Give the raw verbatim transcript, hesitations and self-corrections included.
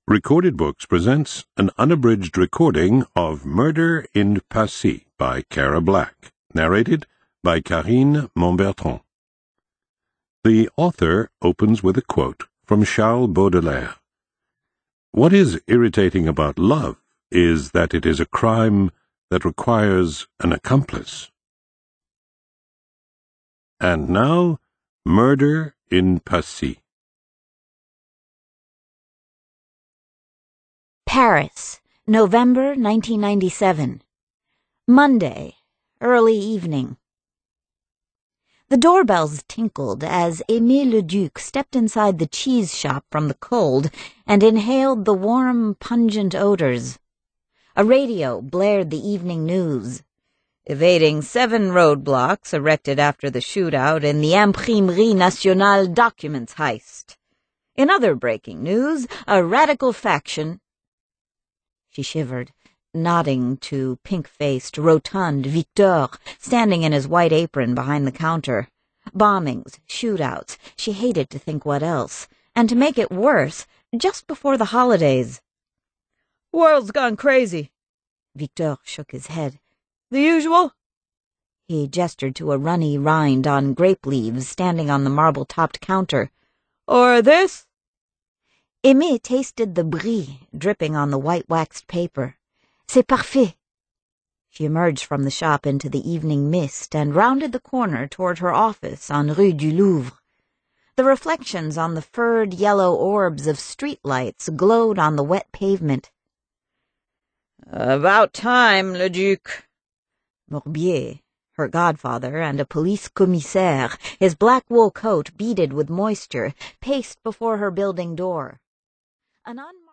Recorded Books presents an unabridged recording of Murder in Passy by Cara Black, narrated by Karine Montbertrand. The author opens with a quote from Charles Baudelaire. What is irritating about love is that it is a crime that requires an accomplice. And now, Murder in Passy. Paris, November nineteen ninety-seven. Monday, early evening. The doorbells tinkled as Émile Leduc stepped inside the cheese shop from the cold and inhaled the warm, pungent odors. A radio blared the evening news. Evading seven roadblocks erected after the shootout in the Imprimerie Nationale documents heist. In other breaking news, a radical faction... She shivered, nodding to pink-faced, rotund Victor, standing in his white apron behind the counter. Bombings, shootouts, she hated to think what else. And to make it worse, just before the holidays. World's gone crazy. Victor shook his head. The usual? He gestured to a runny rind on grape leaves standing on the marble-topped counter. Or this? Aimée tasted the brie dripping on the white-waxed paper. C'est parfait. She emerged from the shop into the evening mist and rounded the corner toward her office on Rue du Louvre. The reflections on the furred yellow orbs of streetlights glowed on the wet pavement. About time, Leduc. Morbier, her godfather and a police commissaire, his black wool coat beaded with moisture, paced before her building door. An